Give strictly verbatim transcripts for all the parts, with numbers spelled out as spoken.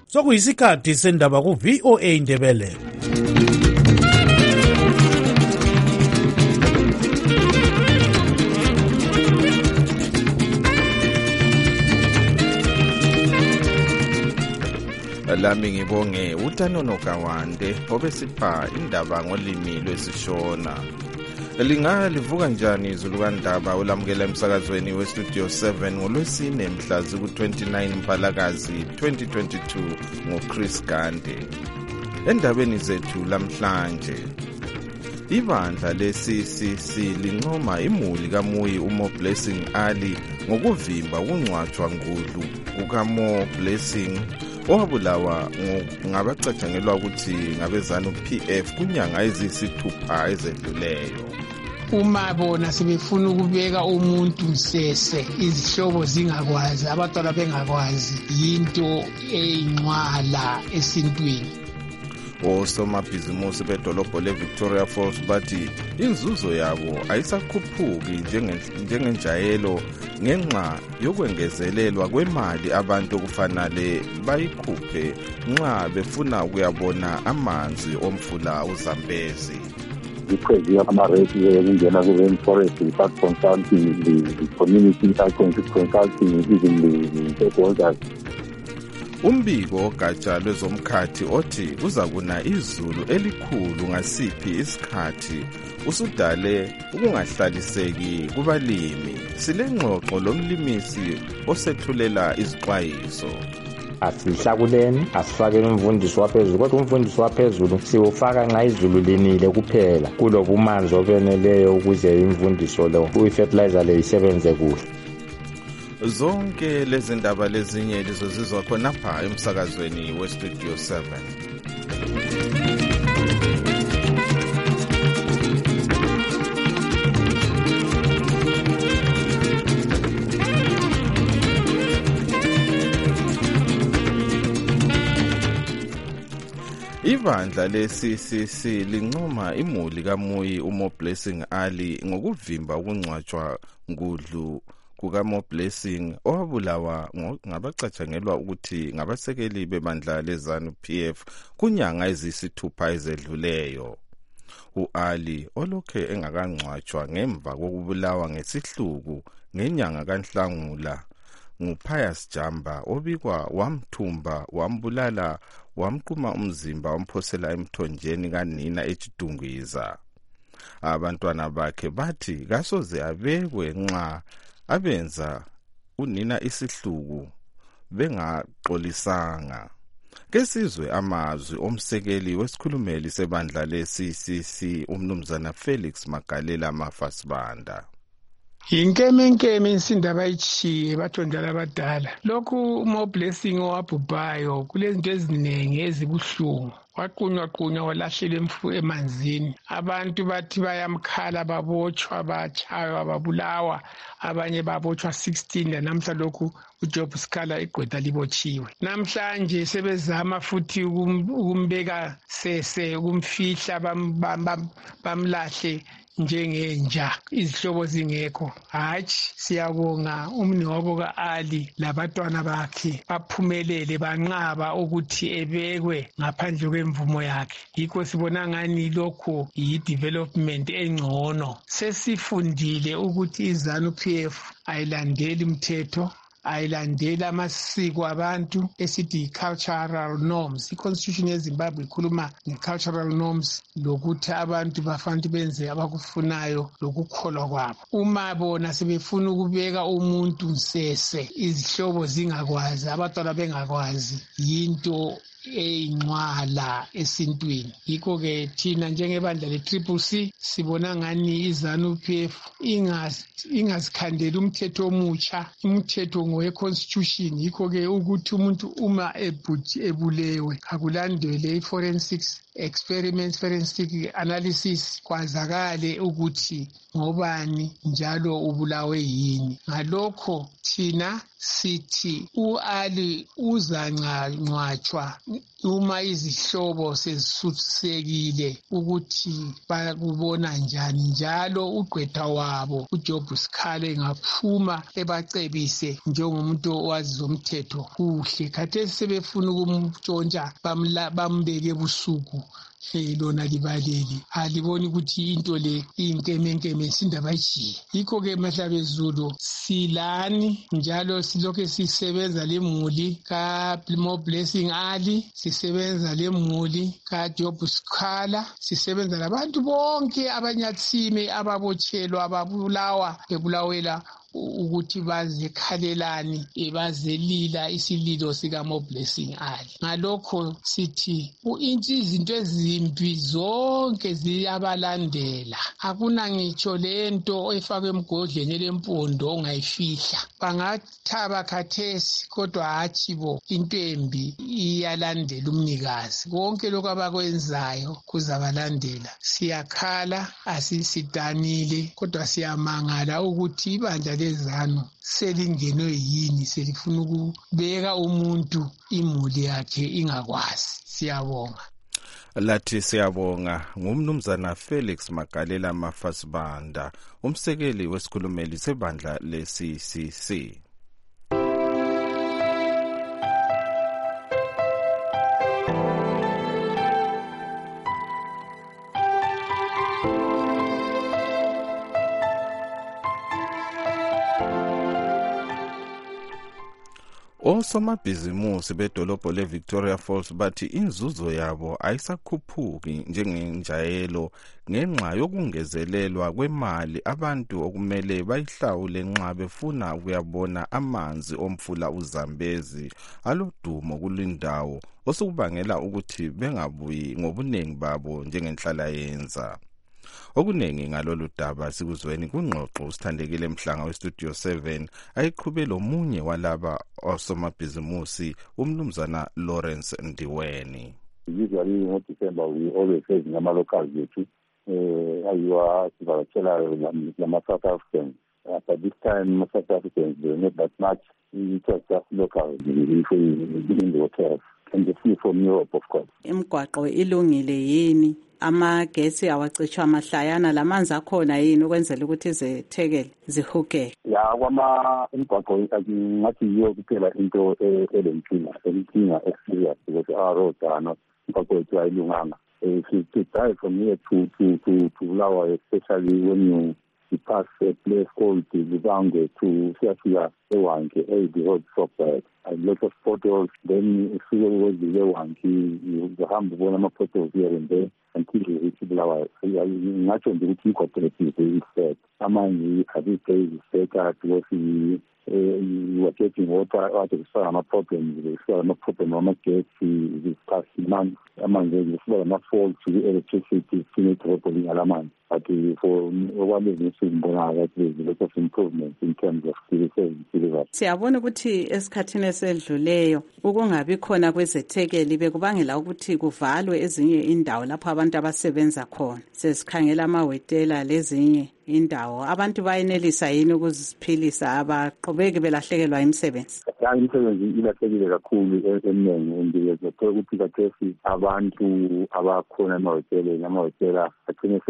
sokuyisikhathi sendaba ku V O A Ndebele. Lami ngibonge uTanono Kawande obesipha indaba ngolimi lwesishona. Lingalivuka njani izulu kaNdaba ulamukela emsakazweni weStudio seven ngolwesine mhla ziku twenty-nine Mpalakazi twenty twenty-two ngoChris Gande. Endabeni zethu lamhlanje, ibandla le-C C C lincoma imuli kaMuyi uMo Blessing Ali ngokuvimba ukungcwatshwa ngudlu kukaMo Blessing owabulawa ngabacatshangelwa ukuthi ngabezanu P F kunyanga eziyisithupha ezedluleyo. Uma bona sebefuna ukubeka umuntu msese, izihlobo zingakwazi, abantwana bengakwazi, yinto eyinqwala esintwini. Osomabhizimusi bedolobho le-Victoria Falls bathi inzuzo yabo ayisakhuphuki njengenjayelo ngenxa yokwengezelelwa kwemali abantu okufanele bayikhuphe nxa befuna ukuyabona amanzi omfula uZambezi. Because ama-rate ekungena ku-rainforest without consulting the community, without consulting even the stakeholders. Umbiko ogatsha lwezomkhathi othi uzakuna izulu elikhulu ngasiphi isikhathi usudale ukungahlaliseki kubalimi. Silengxoxo lomlimisi osethulela izixwayiso. Asihlakuleni, asifakeni umvundiso waphezulu, kodwa umvundiso waphezulu siwufaka nxa izulu linile kuphela kulobu manzi obeneleyo ukuze imvundiso lo uyi-fertilizer le isebenze kuhle. Zonke lezi ndaba lezinye lizozizwa khonapha emsakazweni weStudio seven. Ibandla le-C C C lincoma imuli kaMuyi uMo Blessing Ali ngokuvimba ukungcwatshwa ngudlu kukaMo Blessing owabulawa ngabacatshangelwa ukuthi ngabasekeli bebandla leZanu P F kunyanga eziyisithupha ezedluleyo. U-Ali olokhe engakangcwatshwa ngemva kokubulawa ngesihluku ngenyanga kaNhlangula nguPius Jamba obikwa wamthumba wambulala wamquma umzimba wamphosela emthonjeni kanina eChidungwiza. Abantwana bakhe bathi kasoze abekwe nxa abenza unina isihluku bengaxolisanga. Kesizwe amazwi omsekeli wesikhulumeli sebandla le-C C C umnumzana Felix Magalela Mafasibanda. Inkemenkeme insinda abayitshiye bathondala abadala. Lokhu uMo Blessing owabhubhayo kulezinto eziningi ezibuhlungu. Waqunywa qunywa walahlela emanzini. Abantu bathi bayamkhala, babotshwa, bachaywa, babulawa, abanye babotshwa sixteen. Namhla lokhu uJob Scala igqwetha libotshiwe. Namhlanje sebezama futhi ukumbeka sese, ukumfihla, bamlahle njengenja, izihlobo zingekho. Hatshi, siyabonga umnewabo ka-Ali labantwana bakhe baphumelele banqaba ukuthi ebekwe ngaphandle kwemvumo yakhe. Yikho sibona ngani lokho yi-development engcono. Sesifundile ukuthi iZanu P F ayilandeli umthetho, ayilandela amasiko abantu esithi cultural norms. I-Constitution yeZimbabwe ikhuluma nge-cultural norms lokuthi abantu bafanele benze abakufunayo lokukholwa kwabo. Uma bona sebefuna ukubeka umuntu msese, izihlobo zingakwazi, abantwana bengakwazi, yinto eyinqwala esintwini. Yikho ke thina njengebandla le-Triple C sibona ngani iZanu P F ingazikhandeli umthetho omutsha, umthetho ngowe-Constitution. Yikho ke ukuthi umuntu uma ebulewe akulandele i-forensics experiments, forensic analysis, kwazakale ukuthi ngobani njalo ubulawe yini. Ngalokho thina sithi u-Ali uzancwatshwa uma izihlobo sezisusekile ukuthi bakubona njani, njalo ugqwetha wabo uJob Sikhala ngaphuma ebacebise njengomuntu owazi zomthetho kuhle. Khathesi sebefuna ukumtshontsha bambeke ebusuku lona libaleli. Aliboni ukuthi into le iyinkemenkeme sindaba ijiye. Yikho-ke Mahlabezulu silani njalo silokhu sisebenza lemuli kaMo Blessing Ali, sisebenza lemuli kaJob Sikhala, sisebenza labantu bonke abanyathime ababotshelwa ababulawa bebulawela ukuthi bazekhalelani bazelila isililo sikaMo Blessing Ali. Ngalokho sithi izinto ezimbi zonke ziyabalandela, akuna ngitsho lento efakwe emgodleni elempondo ongayifihla. Bangathaba khathesi kodwa hatshi bo, into embi iyalandela umnikazi. Konke lokho abakwenzayo kuzabalandela. Siyakhala, asisidanile, kodwa siyamangala ukuthi ibandla lezanu selingenwe yini, selifuna ukubeka umuntu imuli yakhe ingakwazi. Siyabonga. Lathi siyabonga ngumnumzana Felix Magalela Mafasibanda, umsekeli wesikhulumeli sebandla le-C C C. Osomabhizimusi bedolobho leVictoria Falls bathi inzuzo yabo ayisakhuphuki njengenjayelo ngenxa yokungezelelwa kwemali abantu okumele bayihlawule nxa befuna ukuyabona amanzi omfula uZambezi alodumo kulindawo, osukubangela ukuthi bengabuyi ngobuningi babo njengenhlala yenza. Okunengi ngalolu daba sikuzweni kungxoxo usithandekile Mhlanga westudio seven ayiqhube lomunye walaba osomabhizimusi umnumzana Lawrence Ndiweni. Usually in December we always have nama locals yethu eh ayiwa sivakatshela lama South Africans. But this time South Africans were not that much. It was just local in the hotels and the free from Europe of course. Imgwaqo ilungile yini? Amagesi awacishwa amahlayana lamanzi akhona yini ukwenzela ukuthi izethekeli zihugeke? Ya kwama imgwaqo ngathi yiyo kuphela into elenkinga elenkinga eserious because our roads are not imgwaqo yethu ayilunganga. If you drive from here to to to to Bulawayo, especially when you you pass a place called Zibange to Siafia Ewanke, the road stop there. A lot of potholes, then if you go to Ewanke, you have one of my potholes here and there until you reach Bulawayo. So not on the two cooperative instead. Among the other places, better to see you are getting water out of the soil, no problem. The soil, no problem. No get the past month. Among the soil, not fall to the electricity, to properly alarm. But for one reason, that there is a lot of improvement in terms of delivery. Siyabona ukuthi esikhathini esedluleyo ukungabi khona kwezethekeli bekubangela ukuthi kuvalwe ezinye indawo lapho abantu abasebenza khona. Sesikhangela amahotela lezinye indawo. Abantu bayenelisa yini ukuziphilisa abaqhubeki belahlekelwa imisebenzi? Ya imisebenzi ilahlekile kakhulu eminengi ndiyezothola ukuthi kathesi abantu abakhona emahotela amahotela athine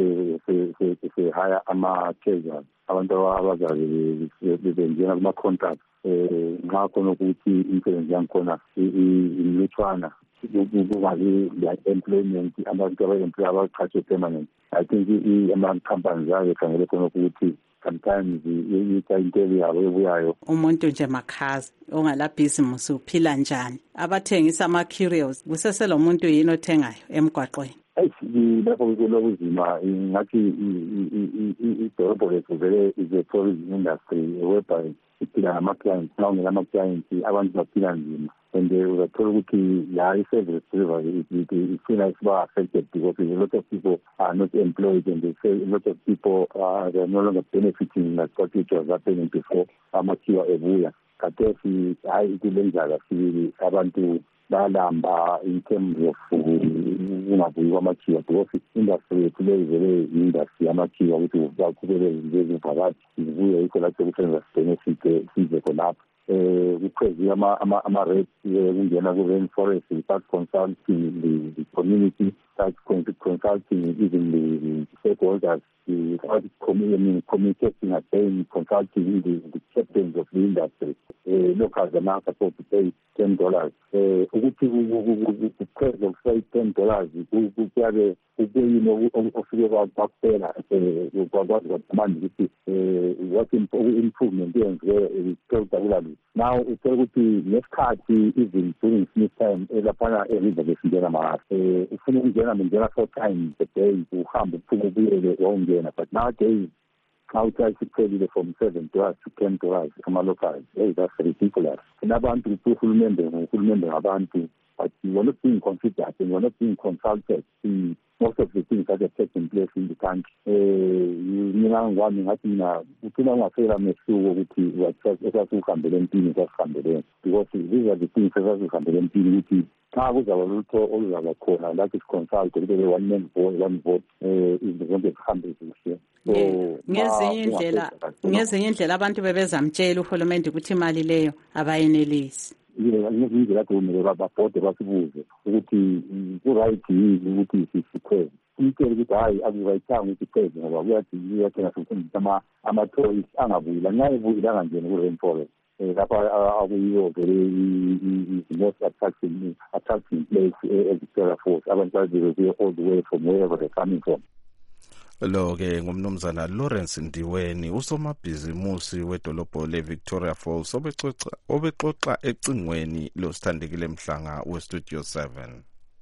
se hire ama-casual abantu abazabe bebenzela kuma-contract nxa khona ukuthi imisebenzi yangikhona imlutshwana kungabi le-employment abantu aba-employ abaqhatshwe permanent. I think ama-companies ayo ekhangele khona ukuthi sometimes iyitha intelo yabo ebuyayo. Umuntu nje makhazi ongalabhizimusi uphila njani? Abathengisa ama-curios kuseselo muntu yini othengayo emgwaqweni? Lapho kulokuzima ngathi idolobho lethu vele is a tourism industry whereby iphila ngama-clients. Nxa ungela ama-clients abantu baphila nzima. And uzathola ukuthi la i-service delivery ifina isiba affected because a lot of people are not employed and they say a lot of people are they're no longer benefiting like what it was happening before amakhiwa ebuya. Kathesi hayi kulenza kakhulu abantu balamba in terms of ungabuyi kwamakhiwa because industry yethu le vele industry yamakhiwa ukuthi ukubele nje phakathi izibuye yikho lapho kusenza benefit size khonapha eh kuphezulu ama ama rates kungena ku rainforest start consulting the, the community start consulting even the stakeholders the community communicating again consulting the, the captains of the industry eh local amounts supposed to pay ten dollars eh ukuthi ukuphezulu ukusay ten dollars kuyabe ukuyini ofike kwaphela eh kwakwazi kwamanje ukuthi eh what improvement yenziwe particularly now uthola ukuthi nesikhathi even during this time elaphana eriver besingena mahhala eh ufuna ukungena ngena four times a day uhamba uphuma ubuyele wongena but nowadays how to actually from seven dollars to ten dollars ama-locals hey, that's ridiculous nabantu uhulumende uhulumende ngabantu but you are not being considered and you are not being consulted in most of the things that are taking place in the country. Mina ngwami ngathi mina uthina ungasela mesuko ukuthi esasihambele empini sasihambele because these are the things esasihambele empini ukuthi xa kuzaba lutho oluzaba khona like is-consult kube one man vote one vote um izinto zonke zihambe zihle. Ngezinye indlela ngezinye indlela abantu bebezamtshela uhulumende ukuthi imali leyo abayenelisi. Ngizindlela kumele bababhode basibuze ukuthi ku-right yini ukuthi sikhweze umtshele ukuthi hayi akurayithanga ukuthi sikhweze ngoba kuyathi uyathena sifundisa ama-tourist angabuyila nxa ebuyila angangeni ku-rainforest um lapha akuyiyo vele the most attracting attracting place e-Victoria Falls abantu bazibebuye all the way from wherever they're coming from. Lo-ke ngumnumzana Lawrence Ndiweni usomabhizimusi wedolobho le-Victoria Falls obexoxa ecingweni losithandekile Mhlanga we-Studio seven.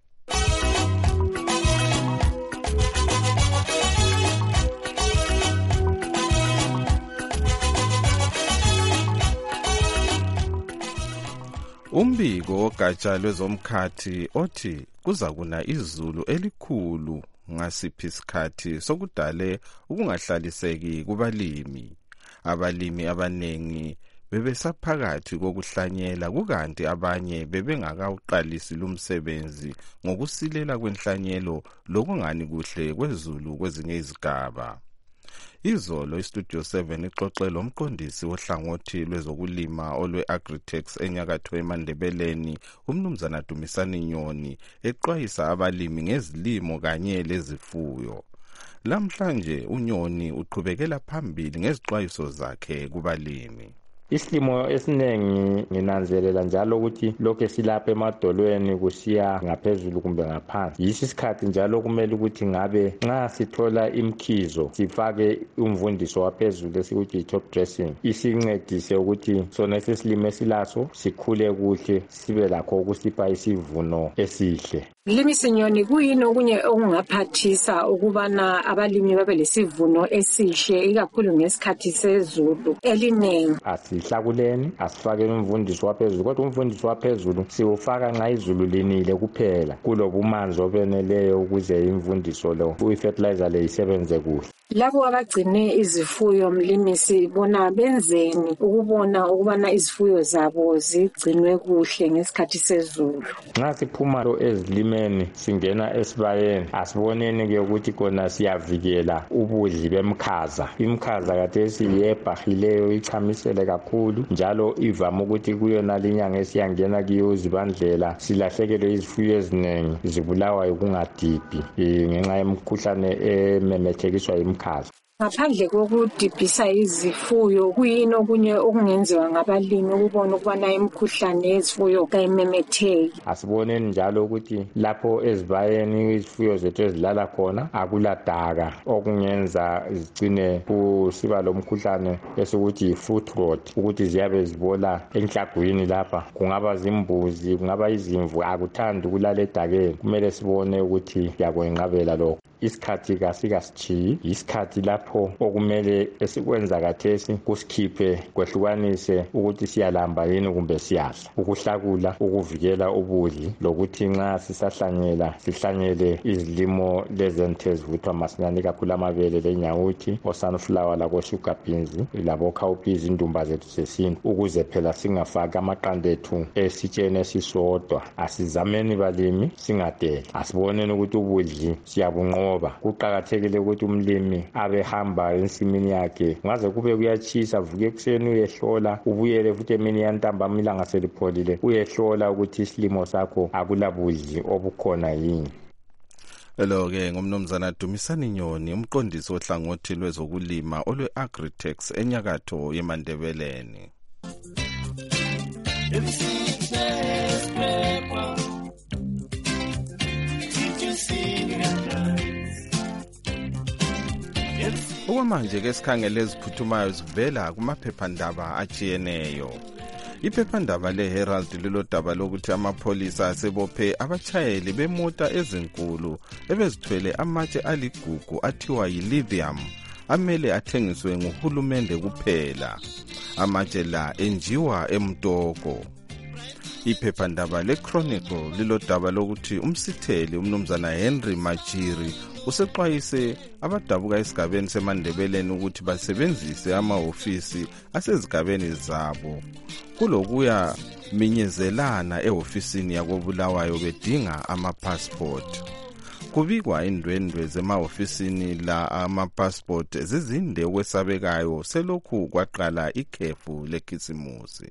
Umbiko wogatsha lwezomkhathi othi kuza kuna izulu elikhulu ngasiphi isikhathi sokudale ukungahlaliseki kubalimi. Abalimi abanengi bebesaphakathi kokuhlanyela kukanti abanye bebengakawuqalisi lumsebenzi ngokusilela kwenhlanyelo lokungani kuhle kwezulu kwezinye izigaba. Izolo iStudio seven ixoxe lomqondisi wohlangothi lwezokulima olwe-Agritex enyakatho eMandebeleni umnumzana Dumisani Nyoni exwayisa abalimi ngezilimo kanye lezifuyo. Lamhlanje uNyoni uqhubekela phambili ngezixwayiso zakhe kubalimi. Isilimo esiningi nginanzelela njalo ukuthi lokho silapha emadolweni kusiya ngaphezulu kumbe ngaphansi. Yisi isikhathi njalo kumele ukuthi ngabe nxa sithola imkhizo sifake umvundiso waphezulu esikuthi top dressing isincedise ukuthi sona isilimo esilaso sikhule kuhle sibe lakho ukusipha isivuno esihle. Limisinyoni kuyini okunye okungaphathisa ukubana abalimi babe lesivuno esihle ikakhulu ngesikhathi sezulu elinengi? Asihlakuleni asifake umvundiso waphezulu kodwa umvundiso waphezulu siwufaka nxa izulu linile kuphela kulobumanzi obeneleyo ukuze imvundiso lo uyifertilizer le isebenze kuhle. Labo abagcine izifuyo mlimisi bona benzeni ukubona ukubana izifuyo zabo zigcinwe kuhle ngesikhathi sezulu? Nxa siphuma lo ezilimeni singena esibayeni asiboneni ke ukuthi kona siyavikela ubudli bemkhaza. Imkhaza kathesi yebhahileyo ichamisele kakhulu njalo ivama ukuthi kuyona linyanga esiyangena kiyo izibandlela silahlekelwe izifuyo eziningi zibulawa ukungadibhi ngenxa yemkhuhlane ememethekiswa imkhaza. Ngaphandle kokudibhisa izifuyo kuyini okunye okungenziwa ngabalimi ukubona ukubana imkhuhlane yezifuyo kayimemetheki? Asiboneni njalo ukuthi lapho ezibayeni izifuyo zethu ezilala khona akuladaka okungenza zigcine kusiba lomkhuhlane esikuthi fruit rot ukuthi ziyabe zibola enhlagwini lapha. Kungaba zimbuzi kungaba izimvu akuthandi ukulala edakeni. Kumele sibone ukuthi yakwenqabela lokho. isikhathi kasikasichiyi, isikhathi lapho okumele esikwenza kathesi kusikhiphe kwehlukanise ukuthi siyalamba yini kumbe siyadla, ukuhlakula, ukuvikela ubudli, lokuthi nxa sisahlanyela sihlanyele izilimo lezenthe ezivuthwa masinyane kakhulu amabele lenyawuthi, o-sunflower lako-sugar beans labo-cowpeas, indumba zethu zesintu, ukuze phela singafaki amaqanda ethu esitsheni esisodwa. Asizameni balimi singadeli, asiboneni ukuthi ubudli siyabunqoba. Kuqakathekile ukuthi umlimi abehamba ensimini yakhe ngaze kube kuyatshisa, vuke ekuseni uyehlola, ubuyele futhi emini yantambama ilanga selipholile uyehlola ukuthi isilimo sakho akulabudli obukhona yini. Lo-ke ngumnumzana Dumisani Nyoni, umqondisi ohlangothi lwezokulima olwe-Agritex enyakatho yeMandebeleni. Okwamanje ke sikhangele eziphuthumayo zivela kumaphephandaba ajiyeneyo. Iphephandaba le-Herald lilodaba lokuthi amapholisa asebophe abatshayeli bemota ezinkulu ebezithwele amatshe aligugu athiwa yi-lithium amele athengiswe nguhulumende kuphela. Amatshe la enjiwa eMtoko. Iphephandaba le-Chronicle lilodaba lokuthi umsitheli umnumzana Henry Majiri usexwayise abadabuka esigabeni seMandebeleni ukuthi basebenzise amahofisi asezigabeni zabo kulokuya minyezelana ehofisini yakobulawayo bedinga amapassport. Kubikwa indwendwe zemahofisini la amapassport zizinde okwesabekayo selokhu kwaqala ikhefu lekhisimusi.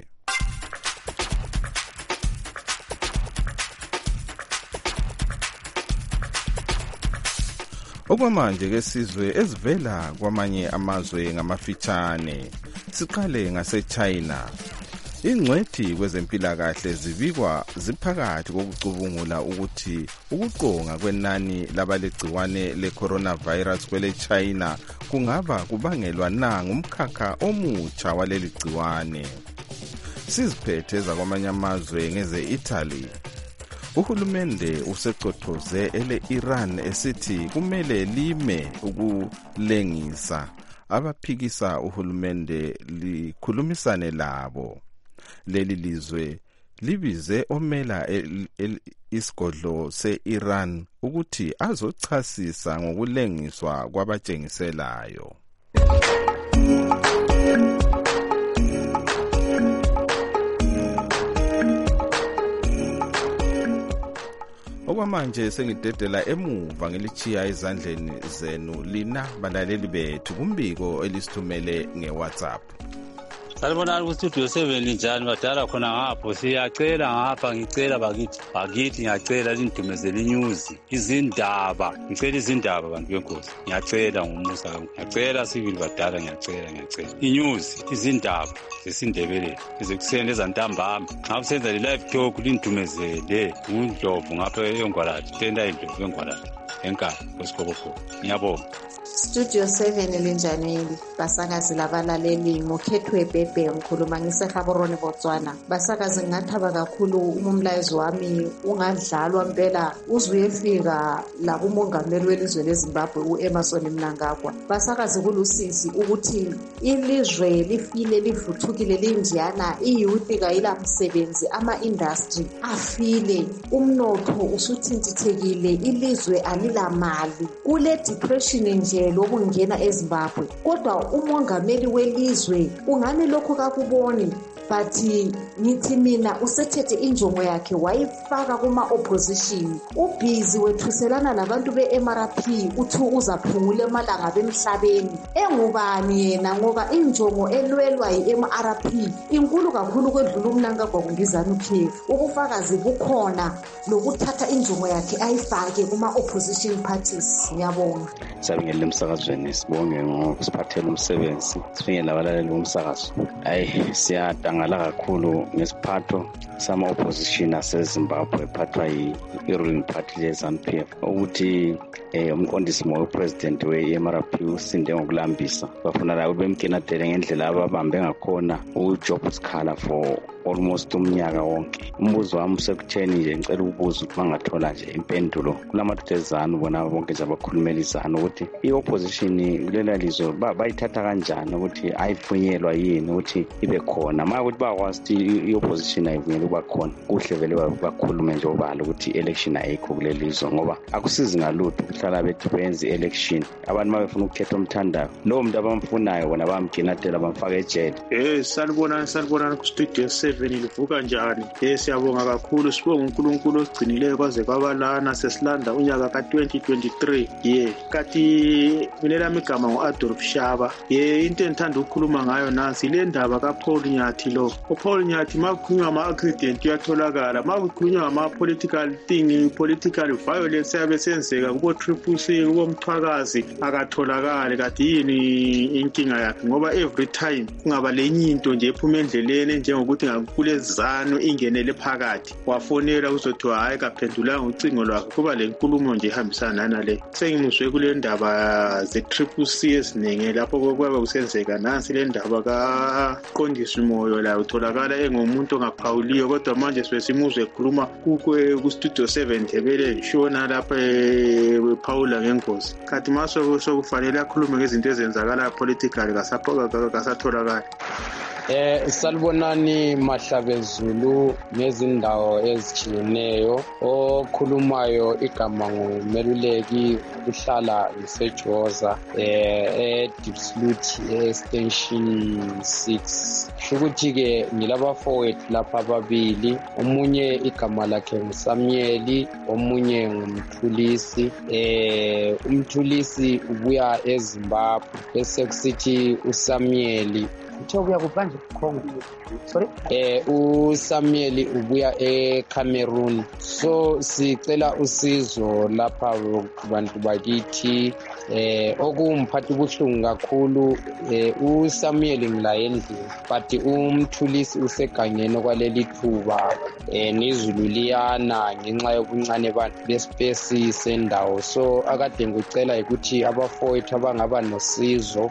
Okwamanje ke sizwe ezivela kwamanye amazwe ngamafitshane. Siqale ngase-China. Ingcwethi kwezempilakahle zibikwa ziphakathi kokucubungula ukuthi ukuqonga kwenani labalegciwane le-coronavirus kwele-China kungaba kubangelwa na ngumkhakha omutsha waleli gciwane. Siziphethe zakwamanye amazwe ngeze-Italy. Uhulumende usecothoze ele-Iran esithi kumele lime ukulengisa abaphikisa uhulumende likhulumisane labo. Leli lizwe libize omela isigodlo se-Iran ukuthi azochasisa ngokulengiswa kwabatshengiselayo. Okwamanje sengidedela emuva ngilichiya ezandleni zenu lina balaleli bethu kumbiko elisithumele ngeWhatsApp. Salibonani ku-studio seven njani badala khona ngapho siyacela ngapha ngicela bakithi bakithi ngiyacela lindumezele inews izindaba ngicela izindaba bantu benkosi ngiyacela ngumusa ngiyacela sibili badala ngiyacela ngiyacela inews izindaba zesindebele ezekuseni ezantambama ngabe senza le live talk lindumezele ngundlovu ngapha eNgwalathi tenda indlovu eNgwalathi enkani kwesikobokho ngiyabonga. Studio seven linjaneli basakazi labalaleli ngokhethwe bebe ngikhuluma ngiseGaborone Botswana. Basakazi ngathaba kakhulu umumlayezo wami ungadlalwa impela uzuyefika la kumongameli welizwe leZimbabwe uEmmerson Mnangagwa. Basakazi kulusisi ukuthi ilizwe lifile livuthukile linjana iyouth kayila msebenzi ama industry afile umnotho usuthintithekile ilizwe alila mali kule depression nje lokungena eZimbabwe kodwa umongameli welizwe ungani lokho kakuboni but ngithi mina usethethe injongo yakhe wayifaka kuma opposition ubhizi wethuselana labantu be-M R P uthi uzaphungula emalanga bemhlabeni engubani yena ngoba injongo elwelwa yi-M R P inkulu kakhulu kwedlula uMnangagwa kumbizana ukhefu ubufakazi bukhona lokuthatha injongo yakhe ayifake kuma opposition parties. Ngiyabonga. Sabingele emsakazweni sibonge ngokusiphathela umsebenzi sifinye labalaleli bomsakazo. Hayi siyadangala kakhulu ngesiphatho sama opposition aseZimbabwe ephathwa yi-ruling party le-ZANU P F ukuthi eh umqondisi mo president we-M R P usinde ngokulambisa bafuna la bemkenatele ngendlela ababambe ngakhona uJob Sikhala for almost umnyaka wonke. Umbuzo wami usekutheni nje ngicela ukubuza ukuthi bangathola nje impendulo kulamadoda ezanu bona bonke nje abakhulumela izanu ukuthi i-opposition kulela lizwe bayithatha kanjani ukuthi ayivunyelwa yini ukuthi ibe khona ma ukuthi bakwazi ukuthi i-opposition ayivunyelwa ukuba khona kuhle vele bakhulume nje obala ukuthi i-election ayikho kuleli lizwe ngoba akusizi ngalutho ukuhlala bethi benze i-election abantu ma befuna ukukhetha omthandayo lowo muntu abamfunayo bona bamginatela bamfaka ejele. Eh sanibonani sanibonani ku-studio seven livuka njani? Eh siyabonga kakhulu sibonga uNkulunkulu osigcinileyo kwaze kwabalana sesilanda unyaka ka twenty twenty-three. Ye kati mina lami igama ngu-Adolf Shaba. Ye into engithanda ukukhuluma ngayo nansi le ndaba kaPaul Nyathi lo. uPaul Nyathi ma kukhulunywa ama-accident uyatholakala, ma kukhulunywa ngama-political thing political violence yabe senzeka kubo-triple C kubomthwakazi akatholakali kati yini inkinga yakhe ngoba every time kungaba lenye into nje ephuma endleleni njengokuthi ngakulezizano ingenele phakathi wafonela uzothiwa hayi kaphendulanga ucingo lwakhe kuba le nkulumo nje ihambisana nale. Sengimuzwe kule ndaba ze-triple C esiningi lapho kwaba kusenzeka nansi le ndaba kaqondisi moyo la utholakala engumuntu ongaphawuliyo kodwa manje sesimuzwe ekhuluma ku-studio seven Ndebele ngishona lapha ephawula ngengozi kathi maso sokufanele akhulume ngezinto ezenzakala politically kasatholakala. Eh salibonani Mahlabezulu nezindawo ezitshiyeneyo. Okhulumayo igama nguMeluleki uhlala ngiseJoza eh eDipslut extension six. Shukuthi ke ngilaba forward lapha ababili, omunye igama lakhe nguSamuel, omunye ngumthulisi. Eh umthulisi ubuya eZimbabwe bese kusithi uSamuel ubuya kupanje Congo. Sorry. Eh uSamuel ubuya eCameroon. So sicela usizo lapha kubantu bakithi. Eh okumphathi ubuhlungu kakhulu eh uSamuel ngilaye endlini but umthulisi usegangeni kwaleli thuba eh nezulu liyana ngenxa yokuncane abantu bespace sendawo. So akade ngicela ukuthi abafowethu abangaba nosizo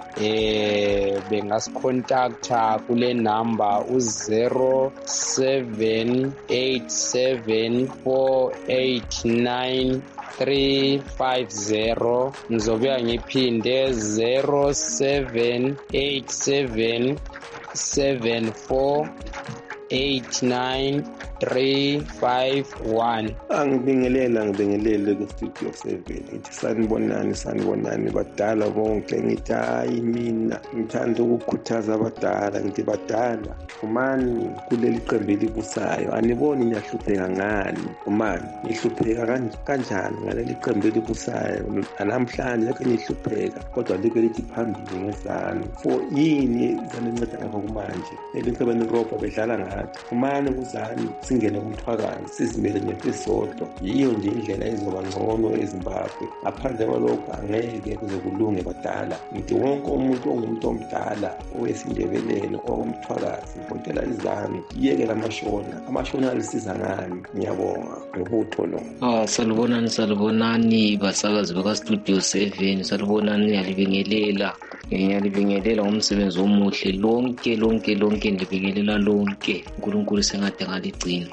eh bengascontacta kule number u zero seven eight seven four eight nine three five zero. Ngizobuya ngiphinde zero seven eight seven seven four eight nine three five one. Angibingelela ngibingelele ku-studio seven ngithi sanibonani sanibonani badala bonke. Ngithi hayi mina ngithanda ukukhuthaza abadala, ngithi badala umani kuleli qembu elibusayo aniboni niyahlupheka ngani? Umani nihlupheka kanjani ngaleli qembu elibusayo? Namhlanje yakhe nihlupheka kodwa liko lithi phambili ngezanu. For yini zaninceda ngakho kumanje? Eliqebeni Europa bedlala ngathi umani kuzani singene kumthwakazi sizimele ngesisodwa. Yiyo nje indlela ezoba ngcono eZimbabwe. Ngaphandle kwalokho angeke kuze kulunge badala. Ngithi wonke umuntu ongumuntu omdala owesindebeleni owomthwakazi mpontela izanu yeke lamashona. Amashona alisiza ngani? Ngiyabonga ngobutho lo. Ah salibonani salibonani basakazi baka-studio seven. Salibonani ngiyalibingelela. Ngiyalibingelela ngomsebenzi omuhle lonke lonke lonke ngibingelela lonke. uNkulunkulu sengathi ngaligcina.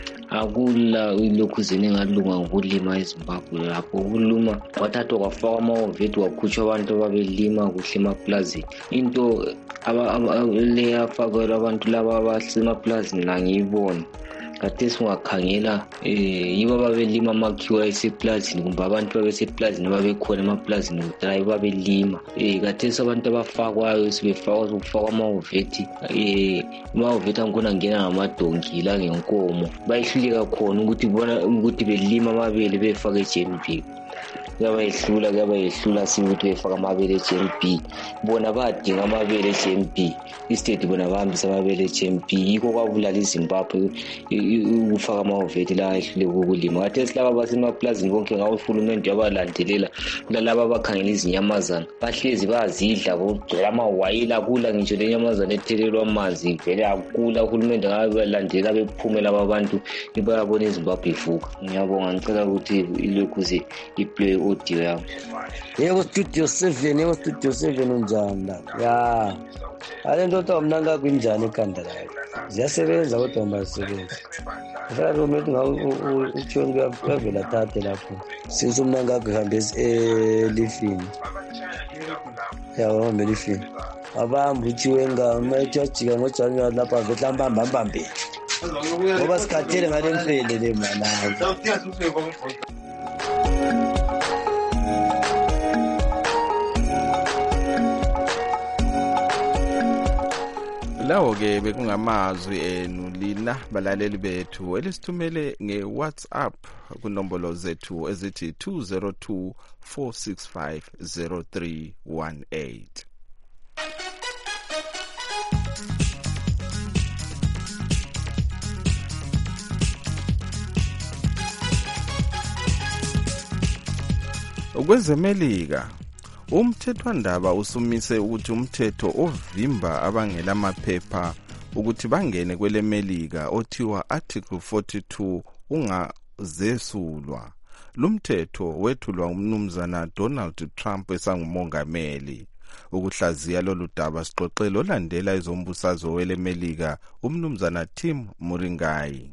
Akula ilokhu zini ngalunga ngokulima eZimbabwe lapho ukuluma wathathwa kwafaka amaovethi wakhutshwa abantu ababelima kuhle emaplazini. Into le yafakelwa abantu laba abasemapulazini la ngiyibona kade singakhangela eh yibo babelima amakhiwa eseplazini kumbe abantu babeseplazini babekhona emaplazini kudala yibo babelima. Eh kade abantu abafakwayo sibefakwa ukufakwa amaovethi eh amaovethi angona ngena ngamadonki la ngenkomo bayihluleka khona ukuthi bona ukuthi belima amabele befaka eJ M P. Kuyabayehlula kuyabayehlula sibuthi befaka amabele eJ M P. Bona badinga amabele eJ M P instead bona bahambisa amabele eJ M P. Yiko kwabulala iZimbabwe ukufaka amaovethi la ehluleka ukulima. Kade silaba basemaplazini bonke ngawo uhulumende yabalandelela kulaba abakhangela izinyamazana bahlezi bazidla kugcwala amawayila kula ngisho lenyamazana ethelelwa amanzi vele akula. Uhulumende ngabalandela bephumela abantu bayabona iZimbabwe ivuka. Ngiyabonga ngicela ukuthi ilokhuze iplay audio yami. Yebo studio seven yebo studio seven unjani la? Ya. Ale ndoda omnanga kunjani ekhanda lakho? ziyasebenza kodwa mazisebenza fana nomuntu ngauthiwe kuyavela thathe lapho since umna ngakho ihambe elifini yawo hambe elifini abamba uthiwe ngamayethajika ngojanuwari lapha vetla mbambambambeni ngoba sikhathele ngale mfele le malanga lawo ke bekungamazwi enu lina balaleli bethu elisithumele nge-WhatsApp kunombolo zethu ezithi two zero two four six five zero three one eight. Kwezemelika umthethwandaba usumise ukuthi umthetho ovimba abangela amaphepha ukuthi bangene kwele Melika othiwa Article forty-two ungazesulwa. Lumthetho wethulwa umnumzana Donald Trump esangumongameli. Ukuhlaziya lolu daba sixoxelo landela izombusazwe wele Melika umnumzana Tim Muringai.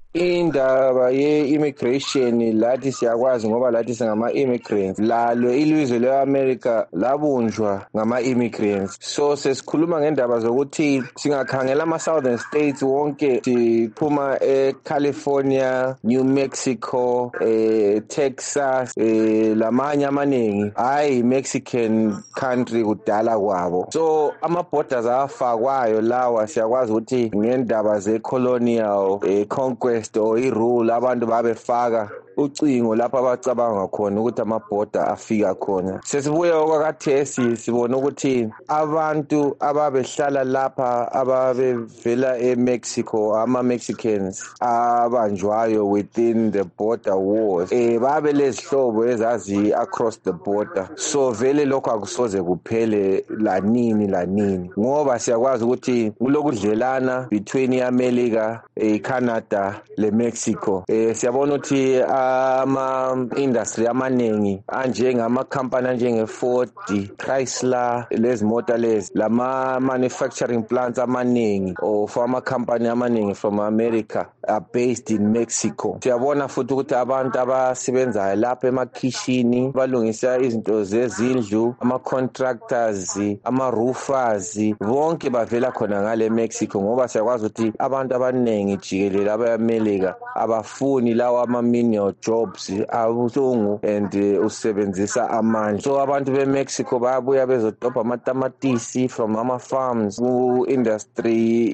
Indaba ye-immigration lathi siyakwazi ngoba lathi singama-immigrants lalo ilizwe le-America labunjwa ngama-immigrants so sesikhuluma ngendaba zokuthi singakhangela ama-southern states wonke siphuma e-California, New Mexico, eh, Texas eh, lamanye amaningi hayi Mexican country kudala kwabo so ama-borders afakwayo lawa siyakwazi ukuthi ngendaba ze-colonial eh, conquest or irule abantu babefaka ucingo lapha abacabanga khona ukuthi amabhoda afika khona sesibuye okwakathesi sibona ukuthi abantu ababehlala lapha ababevela eMexico ama-Mexicans abanjwayo within the border wars eh babe lezihlobo ezazi across the border so vele lokho akusoze kuphele lanini lanini ngoba siyakwazi ukuthi kulokudlelana between iAmerica eCanada leMexico eh siyabona ukuthi ama-industry amaningi anjengama-company anjenge-Ford, Chrysler, lezi mota lezi lama-manufacturing plants amaningi or for ama-company amaningi from America are based in Mexico. Siyabona futhi ukuthi abantu abasebenzayo lapha emakhishini balungisa izinto zezindlu ama-contractors, ama-roofers bonke bavela khona ngale Mexico ngoba siyakwazi ukuthi abantu abaningi jikelele abayamelika abafuni lawa ama-menial jobs abuhlungu and uh, usebenzisa amandla so abantu beMexico bayabuya bezodobha amatamatisi from ama-farms ku-industry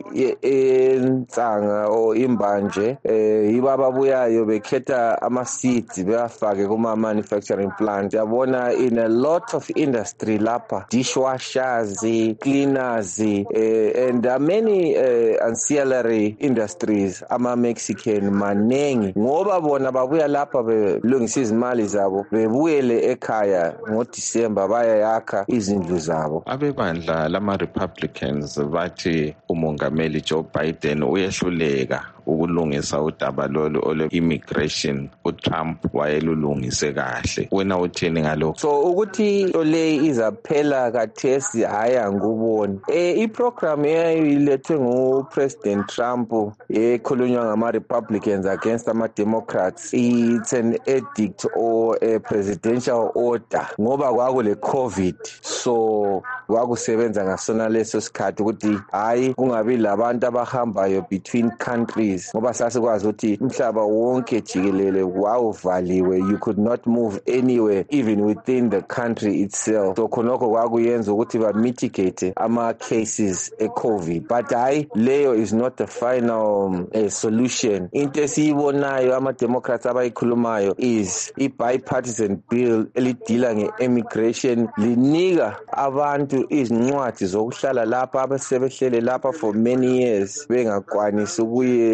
ensanga or imbanje eh yiba babuyayo bekhetha ama-seeds beyafake kuma-manufacturing plant yabona in a lot of industry lapha dishwashers, cleaners eh, and uh, many uh, ancillary industries ama-Mexican manengi ngoba bona babuya lapha belungisa izimali zabo bebuyele ekhaya ngoDisemba bayayakha izindlu zabo. Abebandla lama-Republicans bathi umongameli Joe Biden uyehluleka ukulungisa udaba lolu ole-immigration uTrump wayelulungise kahle wena uthini ngalokho? So ukuthi le izaphela kathesi haya nguboni eh iprogram eyayilethwe nguPresident Trump ekhulunywa ngama-Republicans against ama-Democrats it's an edict or a presidential order ngoba kwakule COVID so kwakusebenza ngasona leso sikhathi ukuthi hayi kungabi labantu abahambayo between countries ngoba sasikwazi ukuthi umhlaba wonke jikelele wawuvaliwe you could not move anywhere even within the country itself so khonokho kwakuyenza ukuthi ba mitigate ama cases e-COVID but hayi leyo is not the final um, uh, solution into esiyibonayo ama-Democrats abayikhulumayo is i-bipartisan bill elidila nge-immigration linika abantu izincwadi zokuhlala lapha abasebehlele lapha for many years bengakwanisi ukuye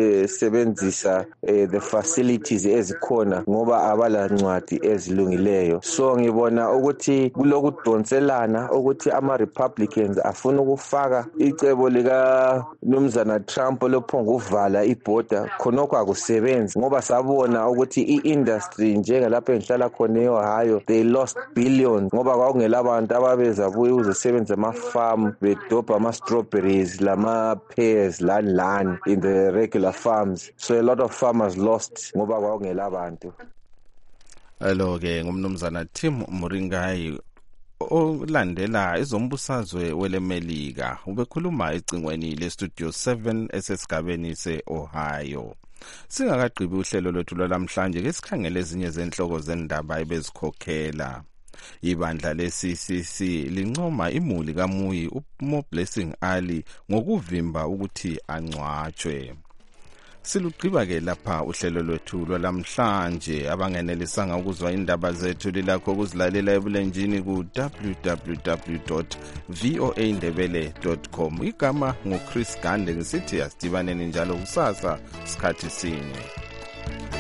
besebenzisa uh, the facilities ezikhona ngoba abala ncwadi ezilungileyo. So ngibona ukuthi kulokudonselana ukuthi ama Republicans afuna ukufaka icebo lika Mnumzana Trump lophonga uvala iborder, khonokho akusebenzi ngoba sabona ukuthi i-industry njengalapha engihlala khona eOhio they lost billions ngoba kwakungela abantu ababeza buye uzosebenza ama-farm bedobha ama-strawberries lama-pears lani lani in the regular farms, so a lot of farmers lost ngoba kwakungela abantu. Alo-ke ngumnumzana Tim Muringai olandela ezombusazwe welemelika ubekhuluma ecingweni lestudio seven esesigabeni se-Ohio. Singakagqibi uhlelo lwethu lwalamhlanje ke sikhangele ezinye zenhloko zendaba ebezikhokhela. Ibandla le-C C C lincoma imuli kaMuyi uMo Blessing Ali ngokuvimba ukuthi angcwatshwe. Silugqiba ke lapha uhlelo lwethu lwalamhlanje. Abangenelisanga ukuzwa indaba zethu lilakho ukuzilalela ebulenjini ku w w w dot voa ndebele dot com. Igama nguChris Gande ngisithi asidibaneni njalo kusasa sikhathi sinye.